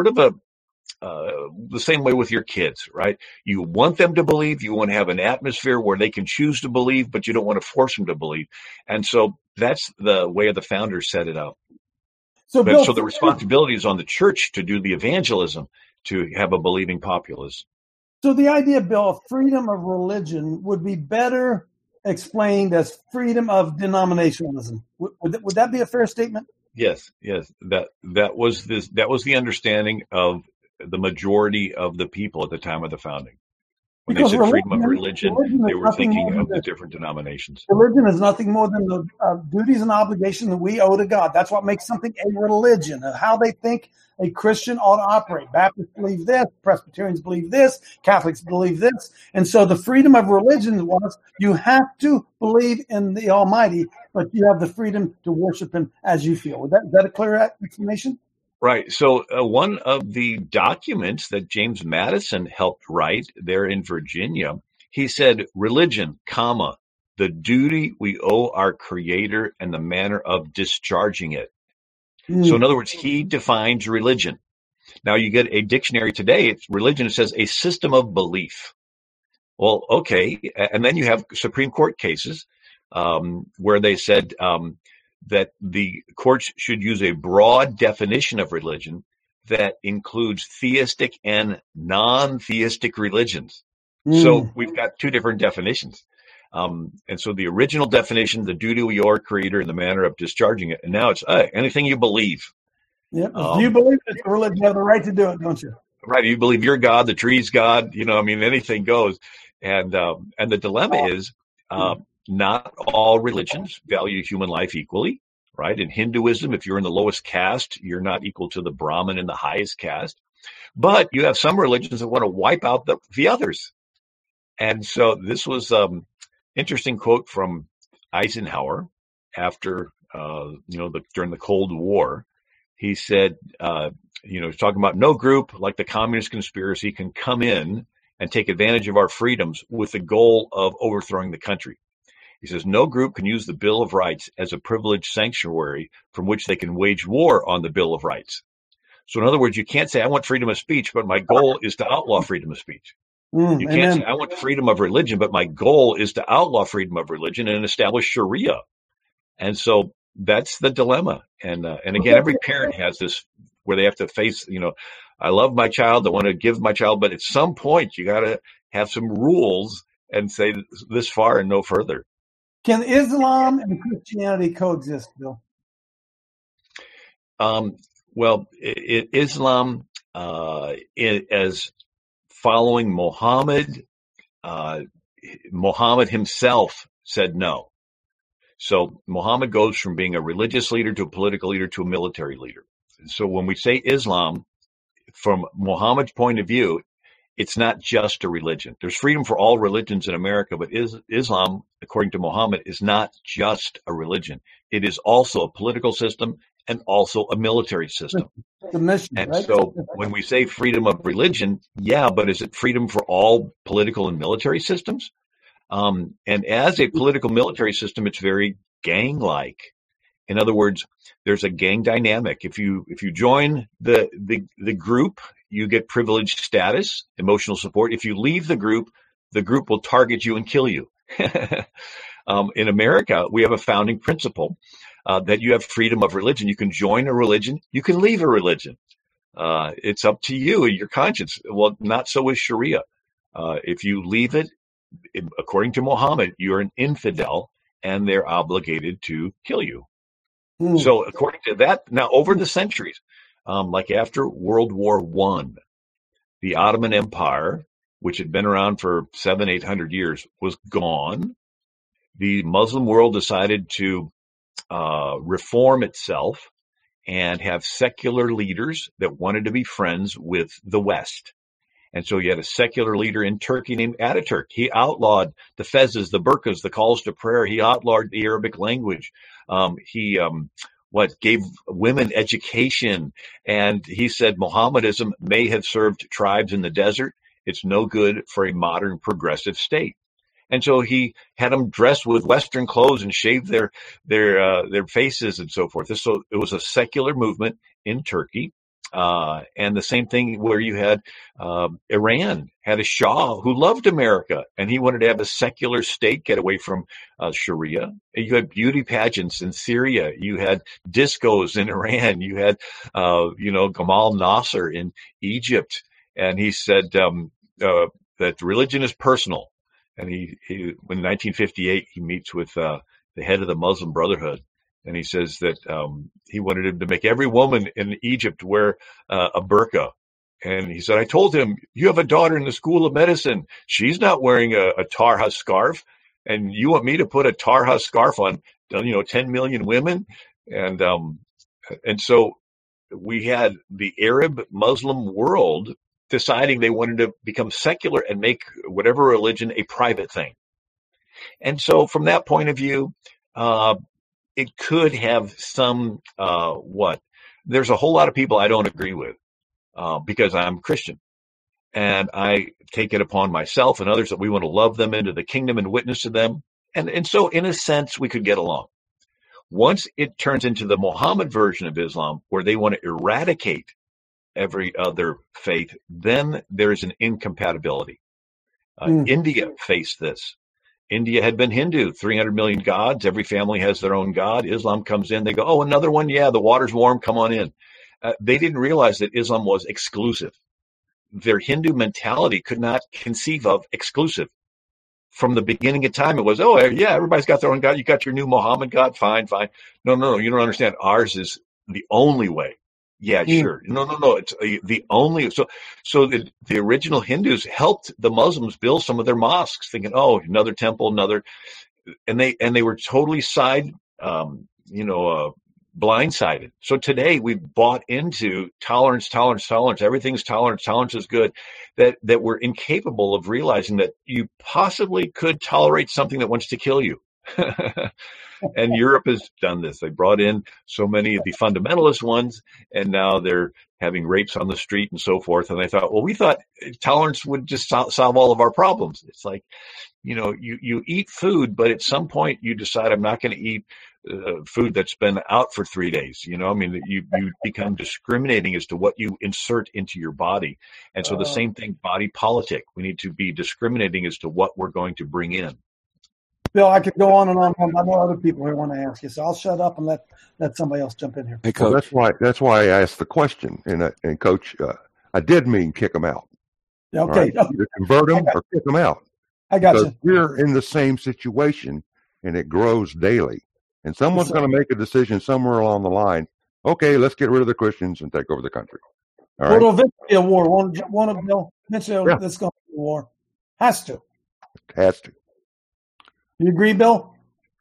the same way with your kids, right? You want them to believe, you want to have an atmosphere where they can choose to believe, but you don't want to force them to believe. And so that's the way the founders set it up. So the responsibility is on the church to do the evangelism, to have a believing populace. So the idea, Bill, of freedom of religion would be better explained as freedom of denominationalism. Would that be a fair statement? Yes. That was the understanding of the majority of the people at the time of the founding. When they said freedom of religion, they were thinking of the different denominations. Religion is nothing more than the duties and obligations that we owe to God. That's what makes something a religion, and how they think a Christian ought to operate. Baptists believe this, Presbyterians believe this, Catholics believe this. And so the freedom of religion was you have to believe in the Almighty, but you have the freedom to worship Him as you feel. Is that a clear explanation? Right. So one of the documents that James Madison helped write there in Virginia, he said, religion, the duty we owe our Creator and the manner of discharging it. So in other words, he defines religion. Now you get a dictionary today, religion says a system of belief. Well, okay. And then you have Supreme Court cases where they said that the courts should use a broad definition of religion that includes theistic and non-theistic religions. So we've got two different definitions. And so the original definition, the duty we owe our Creator and the manner of discharging it. And now it's anything you believe. Yeah. Do you believe it's a religion? You have the right to do it, don't you? Right. You believe you're God, the tree's God, anything goes. And the dilemma is, not all religions value human life equally, right? In Hinduism, if you're in the lowest caste, you're not equal to the Brahmin in the highest caste. But you have some religions that want to wipe out the others. And so this was interesting quote from Eisenhower after, during the Cold War. He said, he's talking about no group like the communist conspiracy can come in and take advantage of our freedoms with the goal of overthrowing the country. He says, no group can use the Bill of Rights as a privileged sanctuary from which they can wage war on the Bill of Rights. So in other words, you can't say, I want freedom of speech, but my goal is to outlaw freedom of speech. You can't say, I want freedom of religion, but my goal is to outlaw freedom of religion and establish Sharia. And so that's the dilemma. And again, every parent has this where they have to face, I love my child, I want to give my child, but at some point you got to have some rules and say this far and no further. Can Islam and Christianity coexist, Bill? Islam as following Muhammad, Muhammad himself said no. So Muhammad goes from being a religious leader to a political leader to a military leader. So when we say Islam, from Muhammad's point of view, it's not just a religion. There's freedom for all religions in America, but Islam, according to Muhammad, is not just a religion. It is also a political system and also a military system. And so when we say freedom of religion, but is it freedom for all political and military systems? And as a political military system, it's very gang-like. In other words, there's a gang dynamic. If you join the group, you get privileged status, emotional support. If you leave the group will target you and kill you. In America, we have a founding principle that you have freedom of religion. You can join a religion. You can leave a religion. It's up to you and your conscience. Well, not so with Sharia. If you leave it, according to Muhammad, you're an infidel and they're obligated to kill you. So according to that, now over the centuries, like after World War I, the Ottoman Empire, which had been around for 700-800 years, was gone. The Muslim world decided to reform itself and have secular leaders that wanted to be friends with the West. And so you had a secular leader in Turkey named Ataturk. He outlawed the fezzes, the burqas, the calls to prayer. He outlawed the Arabic language. He gave women education. And he said Mohammedanism may have served tribes in the desert. It's no good for a modern progressive state. And so he had them dressed with Western clothes and shave their faces and so forth. So it was a secular movement in Turkey. And the same thing where you had Iran had a Shah who loved America, and he wanted to have a secular state, get away from Sharia. You had beauty pageants in Syria. You had discos in Iran. You had, Gamal Nasser in Egypt. And he said that religion is personal. And he in 1958, he meets with the head of the Muslim Brotherhood. And he says that he wanted him to make every woman in Egypt wear a burqa. And he said, I told him, you have a daughter in the School of Medicine. She's not wearing a Tarha scarf. And you want me to put a Tarha scarf on, 10 million women? And so we had the Arab Muslim world deciding they wanted to become secular and make whatever religion a private thing. And so from that point of view, it could have some, there's a whole lot of people I don't agree with because I'm Christian. And I take it upon myself and others that we want to love them into the kingdom and witness to them. And so in a sense, we could get along. Once it turns into the Muhammad version of Islam, where they want to eradicate every other faith, then there's an incompatibility. India faced this. India had been Hindu, 300 million gods. Every family has their own god. Islam comes in. They go, oh, another one. Yeah, the water's warm. Come on in. They didn't realize that Islam was exclusive. Their Hindu mentality could not conceive of exclusive. From the beginning of time, it was, oh, yeah, everybody's got their own god. You got your new Muhammad god. Fine. No, you don't understand. Ours is the only way. Yeah, sure. No. It's the only. So the original Hindus helped the Muslims build some of their mosques, thinking, oh, another temple, another, and they were totally blindsided. So today we've bought into tolerance. Everything's tolerance. Tolerance is good. That we're incapable of realizing that you possibly could tolerate something that wants to kill you. And Europe has done this. They brought in so many of the fundamentalist ones, and now they're having rapes on the street and so forth. And they thought, well, we thought tolerance would just solve all of our problems. It's like, you eat food, but at some point you decide, I'm not going to eat food that's been out for 3 days. You become discriminating as to what you insert into your body. And so the same thing, body politic. We need to be discriminating as to what we're going to bring in. Bill, I could go on and on. I know other people who want to ask you, so I'll shut up and let somebody else jump in here. Hey, Coach. Well, that's why I asked the question. And Coach, I did mean kick them out. Okay. Right? Either convert them or kick them out. I got you. We're in the same situation, and it grows daily. And someone's going to make a decision somewhere along the line. Okay, let's get rid of the Christians and take over the country. All right. It'll eventually be a war. One of Bill. Eventually, it's going to be a war. Has to. Has to. You agree, Bill?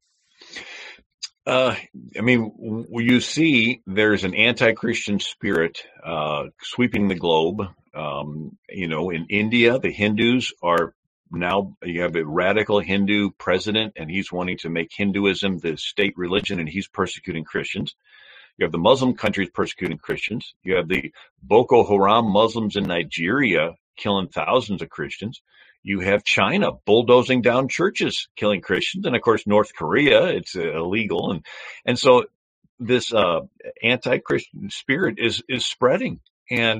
You see there's an anti-Christian spirit sweeping the globe. In India, the Hindus are now, you have a radical Hindu president, and he's wanting to make Hinduism the state religion, and he's persecuting Christians. You have the Muslim countries persecuting Christians. You have the Boko Haram Muslims in Nigeria killing thousands of Christians. You have China bulldozing down churches, killing Christians. And of course, North Korea, it's illegal. And so this anti-Christian spirit is spreading. And,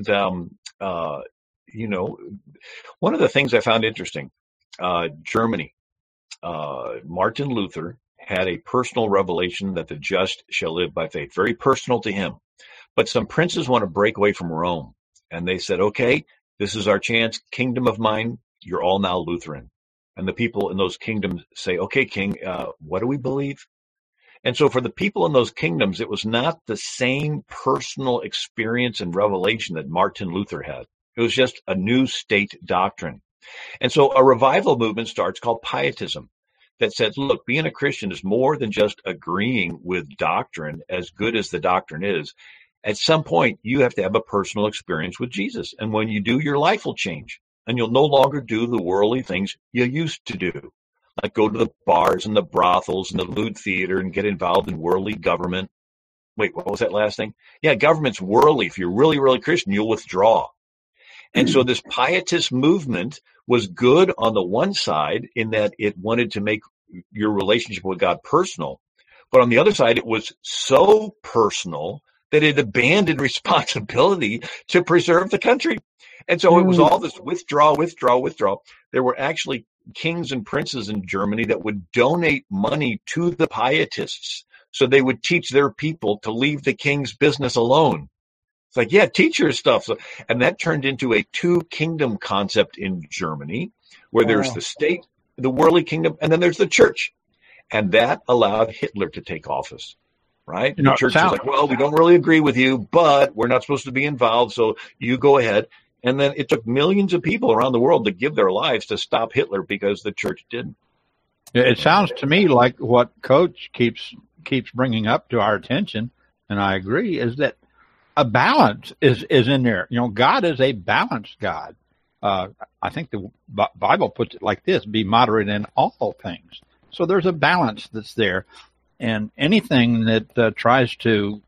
one of the things I found interesting, Germany, Martin Luther had a personal revelation that the just shall live by faith, very personal to him. But some princes want to break away from Rome. And they said, okay, this is our chance. Kingdom of mine. You're all now Lutheran. And the people in those kingdoms say, okay, king, what do we believe? And so for the people in those kingdoms, it was not the same personal experience and revelation that Martin Luther had. It was just a new state doctrine. And so a revival movement starts called Pietism that said, look, being a Christian is more than just agreeing with doctrine, as good as the doctrine is. At some point, you have to have a personal experience with Jesus. And when you do, your life will change. And you'll no longer do the worldly things you used to do, like go to the bars and the brothels and the lewd theater and get involved in worldly government. wait, what was that last thing? Yeah, government's worldly. If you're really, really Christian, you'll withdraw. And so this pietist movement was good on the one side in that it wanted to make your relationship with God personal. But on the other side, it was so personal that it abandoned responsibility to preserve the country. And so it was all this withdraw. There were actually kings and princes in Germany that would donate money to the pietists so they would teach their people to leave the king's business alone. It's like, yeah, teach your stuff. So, and that turned into a two-kingdom concept in Germany, where there's the state, the worldly kingdom, and then there's the church. And that allowed Hitler to take office, right? The church was like, well, we don't really agree with you, but we're not supposed to be involved, so you go ahead. And then it took millions of people around the world to give their lives to stop Hitler because the church didn't. It sounds to me like what Coach keeps bringing up to our attention, and I agree, is that a balance is in there. You know, God is a balanced God. I think the Bible puts it like this: be moderate in all things. So there's a balance that's there, and anything that tries to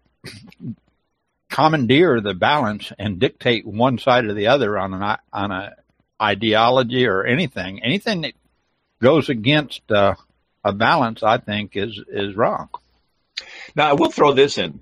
commandeer the balance and dictate one side or the other on an ideology or anything that goes against a balance, I think is wrong. Now I will throw this in.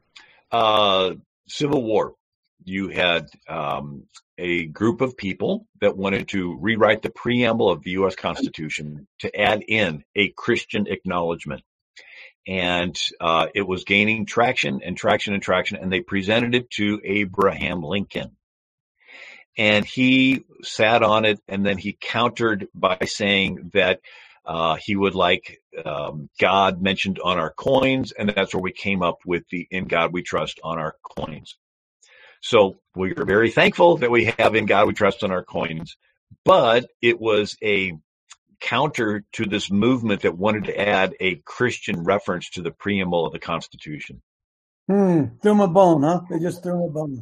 Civil War. You had a group of people that wanted to rewrite the preamble of the U.S. Constitution to add in a Christian acknowledgement. And it was gaining traction, and they presented it to Abraham Lincoln. And he sat on it, and then he countered by saying that he would like God mentioned on our coins, and that's where we came up with the "In God We Trust" on our coins. So we are very thankful that we have "In God We Trust" on our coins, but it was a counter to this movement that wanted to add a Christian reference to the preamble of the Constitution. Threw him a bone, huh? They just threw him a bone.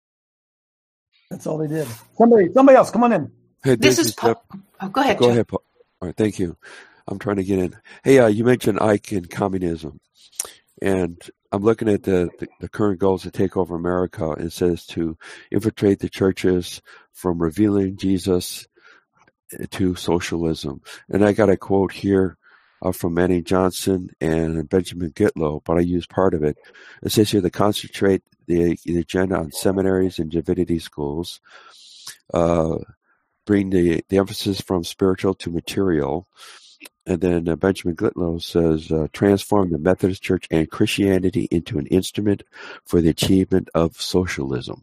That's all they did. Somebody else, come on in. Hey, this is Paul. Go ahead, Joe. Paul. All right, thank you. I'm trying to get in. Hey, you mentioned Ike and communism, and I'm looking at the current goals to take over America. It says to infiltrate the churches from revealing Jesus to socialism. And I got a quote here from Manning Johnson and Benjamin Gitlow, but I use part of it. It says here to concentrate the agenda on seminaries and divinity schools, bring the emphasis from spiritual to material. And then Benjamin Gitlow says, transform the Methodist Church and Christianity into an instrument for the achievement of socialism.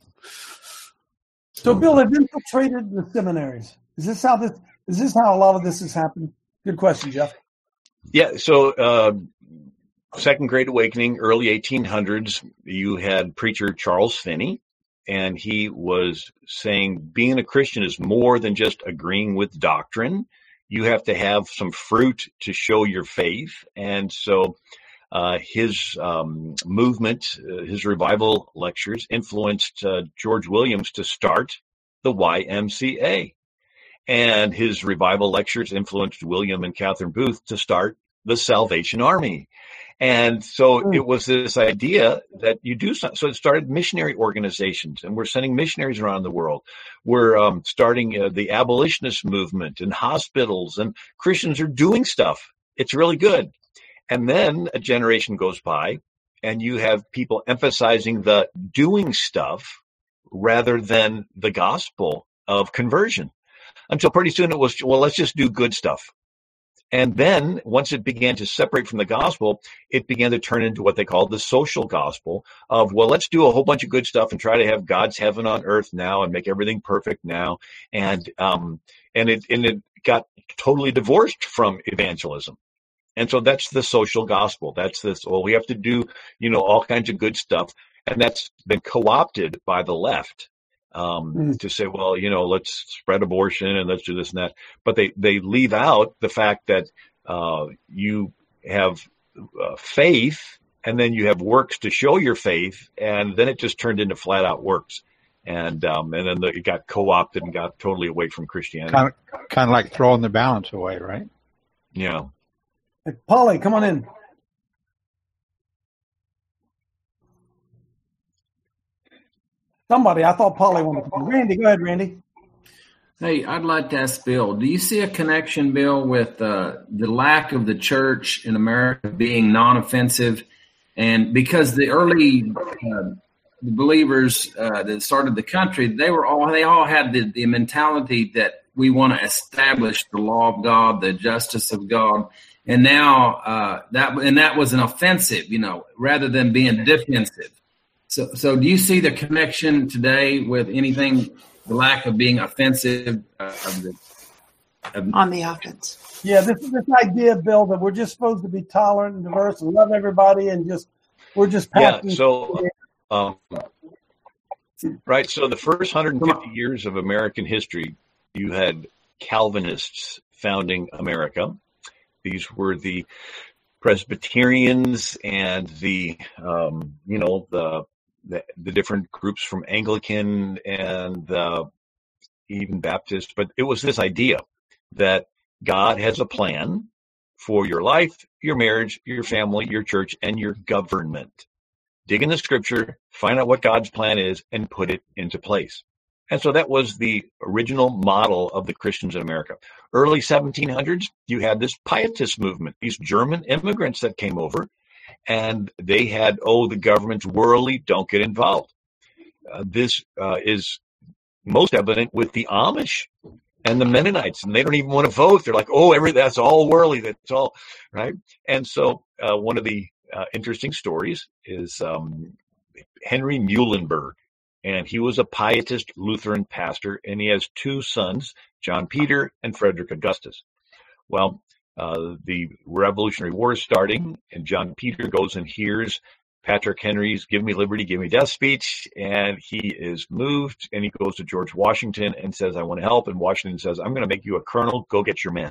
So Bill, they've infiltrated the seminaries. Is this how a lot of this has happened? Good question, Jeff. Yeah. So, Second Great Awakening, early 1800s, you had preacher Charles Finney, and he was saying being a Christian is more than just agreeing with doctrine. You have to have some fruit to show your faith. And so his movement, his revival lectures influenced George Williams to start the YMCA. And his revival lectures influenced William and Catherine Booth to start the Salvation Army. And so it was this idea that you do something. So it started missionary organizations, and we're sending missionaries around the world. We're starting the abolitionist movement in hospitals, and Christians are doing stuff. It's really good. And then a generation goes by, and you have people emphasizing the doing stuff rather than the gospel of conversion. Until pretty soon it was, well, let's just do good stuff. And then once it began to separate from the gospel, it began to turn into what they called the social gospel of, well, let's do a whole bunch of good stuff and try to have God's heaven on earth now and make everything perfect now. And it got totally divorced from evangelism. And so that's the social gospel. That's this, well, we have to do, all kinds of good stuff. And that's been co-opted by the left. To say, well, let's spread abortion and let's do this and that. But they leave out the fact that you have faith, and then you have works to show your faith, and then it just turned into flat out works. And then it got co-opted and got totally away from Christianity. Kind of like throwing the balance away, right? Yeah. Hey, Polly, come on in. Somebody, I thought Polly wanted to. Randy, go ahead, Randy. Hey, I'd like to ask Bill, do you see a connection, Bill, with the lack of the church in America being non-offensive? And because the early the believers that started the country, they all had the mentality that we want to establish the law of God, the justice of God. And now that was an offensive, rather than being defensive. So do you see the connection today with anything, the lack of being offensive on the offense? Yeah, this idea, Bill, that we're just supposed to be tolerant and diverse and love everybody and we're just passing. Yeah, so right. So the first 150 years of American history, you had Calvinists founding America. These were the Presbyterians and the different groups from Anglican and even Baptist. But it was this idea that God has a plan for your life, your marriage, your family, your church, and your government. Dig in the scripture, find out what God's plan is, and put it into place. And so that was the original model of the Christians in America. Early 1700s, you had this pietist movement, these German immigrants that came over, and they had, the government's worldly, don't get involved. This is most evident with the Amish and the Mennonites, and they don't even want to vote. They're like, that's all worldly, that's all, right? And so one of the interesting stories is Henry Muhlenberg, and he was a pietist Lutheran pastor, and he has two sons, John Peter and Frederick Augustus. Well, the Revolutionary War is starting, and John Peter goes and hears Patrick Henry's "Give Me Liberty, Give Me Death" speech, and he is moved, and he goes to George Washington and says, "I want to help." And Washington says, "I'm going to make you a colonel. Go get your men."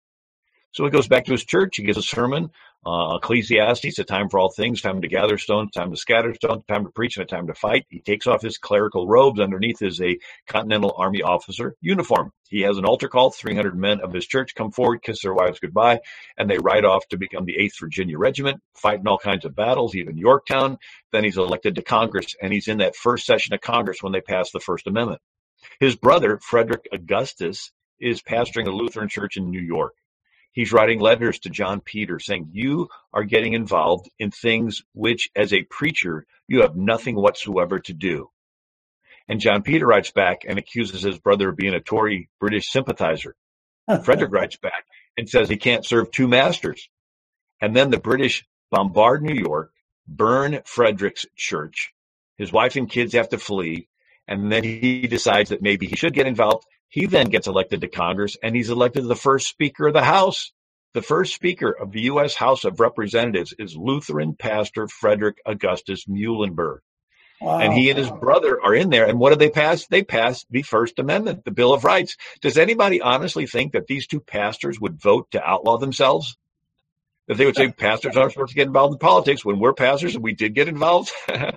So he goes back to his church. He gives a sermon, Ecclesiastes, a time for all things, time to gather stones, time to scatter stones, time to preach, and a time to fight. He takes off his clerical robes. Underneath is a Continental Army officer uniform. He has an altar call. 300 men of his church come forward, kiss their wives goodbye, and they ride off to become the 8th Virginia Regiment, fighting all kinds of battles, even Yorktown. Then he's elected to Congress, and he's in that first session of Congress when they pass the First Amendment. His brother, Frederick Augustus, is pastoring a Lutheran church in New York. He's writing letters to John Peter saying, you are getting involved in things which, as a preacher, you have nothing whatsoever to do. And John Peter writes back and accuses his brother of being a Tory British sympathizer. Frederick writes back and says he can't serve two masters. And then the British bombard New York, burn Frederick's church. His wife and kids have to flee. And then he decides that maybe he should get involved. He then gets elected to Congress, and he's elected the first Speaker of the House. The first Speaker of the U.S. House of Representatives is Lutheran pastor Frederick Augustus Muhlenberg. Wow. And he and his brother are in there. And what did they pass? They passed the First Amendment, the Bill of Rights. Does anybody honestly think that these two pastors would vote to outlaw themselves? That they would say pastors aren't supposed to get involved in politics when we're pastors and we did get involved?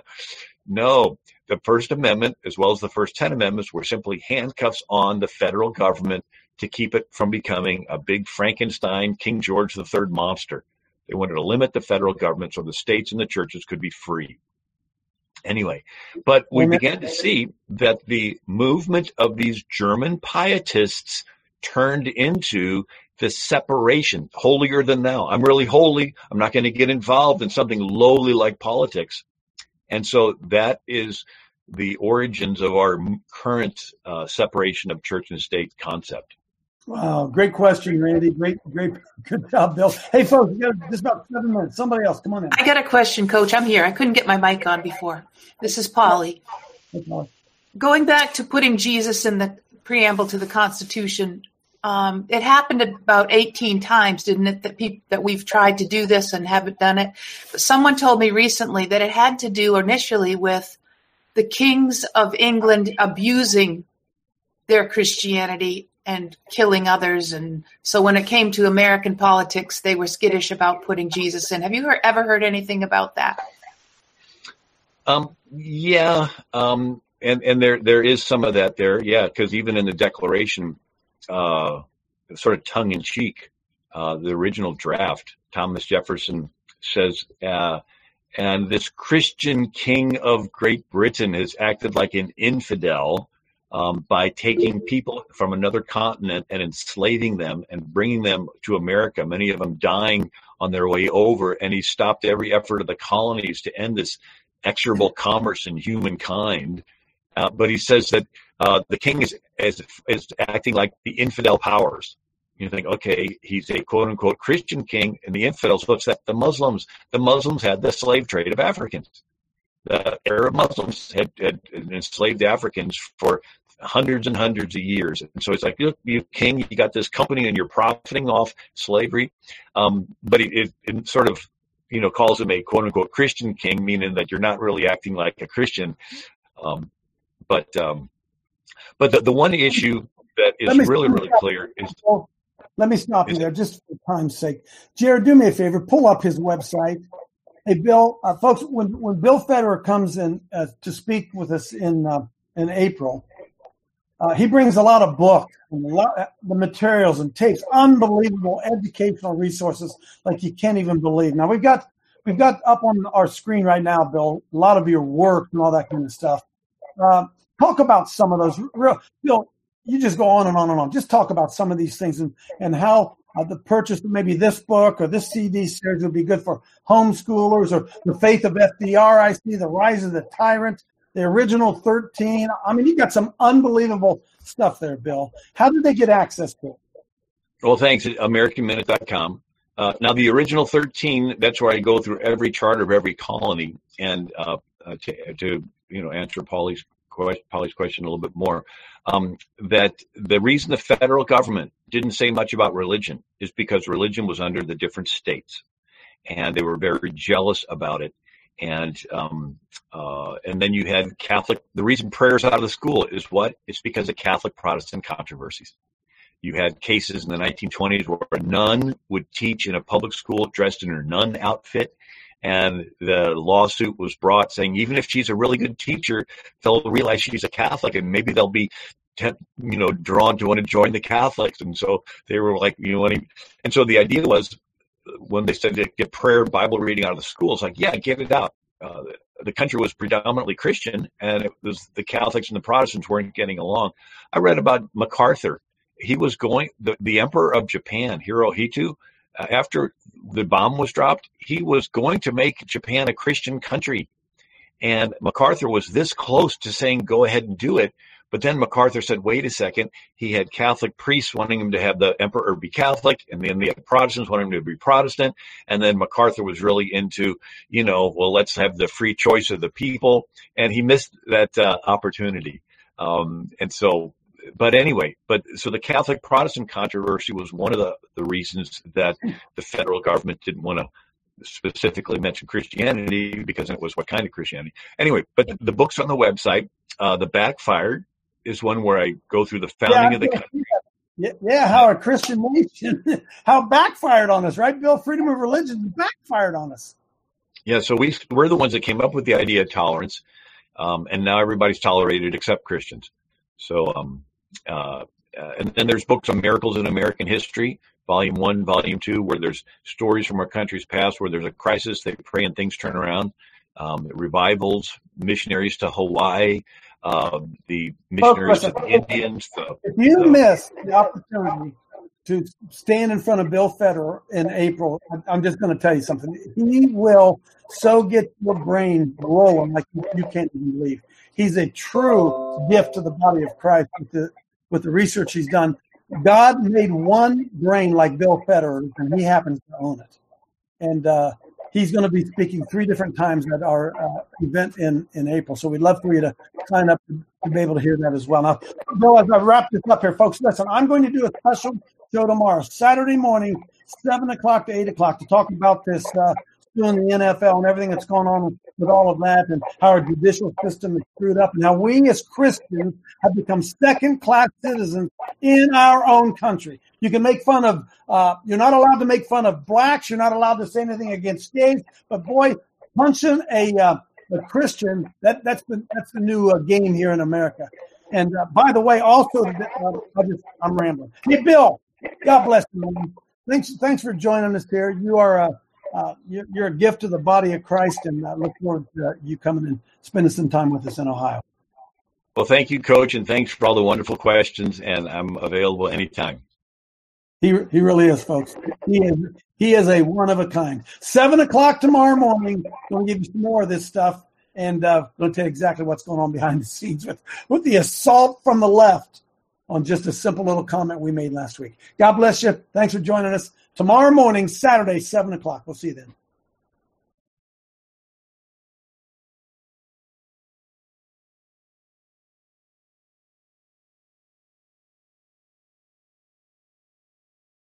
No. The First Amendment, as well as the first 10 amendments, were simply handcuffs on the federal government to keep it from becoming a big Frankenstein, King George III monster. They wanted to limit the federal government so the states and the churches could be free. Anyway, but we began to see that the movement of these German pietists turned into this separation, holier than thou. I'm really holy. I'm not going to get involved in something lowly like politics. And so that is the origins of our current separation of church and state concept. Wow, great question, Randy. Great, good job, Bill. Hey, folks, we got just about 7 minutes. Somebody else, come on in. I got a question, Coach. I'm here. I couldn't get my mic on before. This is Polly. Hey, Polly. Going back to putting Jesus in the preamble to the Constitution, it happened about 18 times, didn't it, that we've tried to do this and haven't done it? But someone told me recently that it had to do initially with the kings of England abusing their Christianity and killing others. And so when it came to American politics, they were skittish about putting Jesus in. Have you ever heard anything about that? Yeah. And there is some of that there. Yeah. Because even in the Declaration, sort of tongue in cheek, the original draft, Thomas Jefferson says, And this Christian king of Great Britain has acted like an infidel by taking people from another continent and enslaving them and bringing them to America, many of them dying on their way over. And he stopped every effort of the colonies to end this execrable commerce in humankind. But he says that the king is acting like the infidel powers. You think, okay, he's a quote unquote Christian king, and the infidels, what's that? The Muslims. The Muslims had the slave trade of Africans. The Arab Muslims had enslaved Africans for hundreds and hundreds of years. And so it's like, look, you king, you got this company and you're profiting off slavery. But it sort of, calls him a quote unquote Christian king, meaning that you're not really acting like a Christian. But the one issue that is really clear is. Let me stop you there just for time's sake. Jared, do me a favor. Pull up his website. Hey, Bill, folks, when Bill Federer comes in to speak with us in April, he brings a lot of books and the materials and tapes, unbelievable educational resources like you can't even believe. Now, we've got up on our screen right now, Bill, a lot of your work and all that kind of stuff. Talk about some of those. Bill, you just go on and on and on. Just talk about some of these things and how the purchase of maybe this book or this CD series would be good for homeschoolers, or The Faith of FDR, I see, The Rise of the Tyrant, the original 13. I mean, you got some unbelievable stuff there, Bill. How did they get access to it? Well, thanks. AmericanMinute.com. Now, the original 13, that's where I go through every charter of every colony and to answer Paulie's question a little bit more. That the reason the federal government didn't say much about religion is because religion was under the different states, and they were very jealous about it. And then you had Catholic. The reason prayer's out of the school is what? It's because of Catholic Protestant controversies. You had cases in the 1920s where a nun would teach in a public school dressed in her nun outfit. And the lawsuit was brought saying, even if she's a really good teacher, they'll realize she's a Catholic and maybe they'll be, drawn to want to join the Catholics. And so they were like, and so the idea was when they said to get prayer, Bible reading out of the schools, like, yeah, get it out. The country was predominantly Christian, and it was the Catholics and the Protestants weren't getting along. I read about MacArthur. He was the Emperor of Japan, Hirohito, after the bomb was dropped, he was going to make Japan a Christian country. And MacArthur was this close to saying, go ahead and do it. But then MacArthur said, wait a second. He had Catholic priests wanting him to have the emperor be Catholic, and then the Protestants wanting him to be Protestant. And then MacArthur was really into, let's have the free choice of the people. And he missed that opportunity. But so the Catholic Protestant controversy was one of the reasons that the federal government didn't want to specifically mention Christianity, because it was what kind of Christianity. Anyway, but the book's on the website. The Backfired is one where I go through the founding of the country. Yeah, how a Christian nation, how backfired on us, right, Bill? Freedom of religion backfired on us. Yeah, so we're the ones that came up with the idea of tolerance, and now everybody's tolerated except Christians. So, and then there's books on miracles in American history, Volume 1, Volume 2, where there's stories from our country's past where there's a crisis, they pray and things turn around. Revivals, missionaries to Hawaii, the missionaries to the Indians. If you miss the opportunity to stand in front of Bill Federer in April, I'm just going to tell you something. He will so get your brain rolling like you can't even believe. He's a true gift to the body of Christ with the research he's done. God made one brain like Bill Federer, and he happens to own it. And he's going to be speaking 3 different times at our event in April. So we'd love for you to sign up to be able to hear that as well. Now, Bill, as I wrap this up here, folks, listen, I'm going to do a special show tomorrow, Saturday morning, 7 o'clock to 8 o'clock, to talk about this in the NFL and everything that's going on with all of that, and how our judicial system is screwed up, and how we as Christians have become second-class citizens in our own country. You can make fun of, you're not allowed to make fun of blacks. You're not allowed to say anything against gays. But boy, punching a Christian, that's the new game here in America. And by the way, also, I'm rambling. Hey, Bill, God bless you, man. Thanks for joining us here. You are you're a gift to the body of Christ, and I look forward to you coming and spending some time with us in Ohio. Well, thank you, Coach, and thanks for all the wonderful questions, and I'm available anytime. He really is, folks. He is a one of a kind. 7:00 tomorrow morning. We'll give you some more of this stuff, and we'll tell you exactly what's going on behind the scenes with the assault from the left on just a simple little comment we made last week. God bless you. Thanks for joining us. Tomorrow morning, Saturday, 7:00. We'll see you then.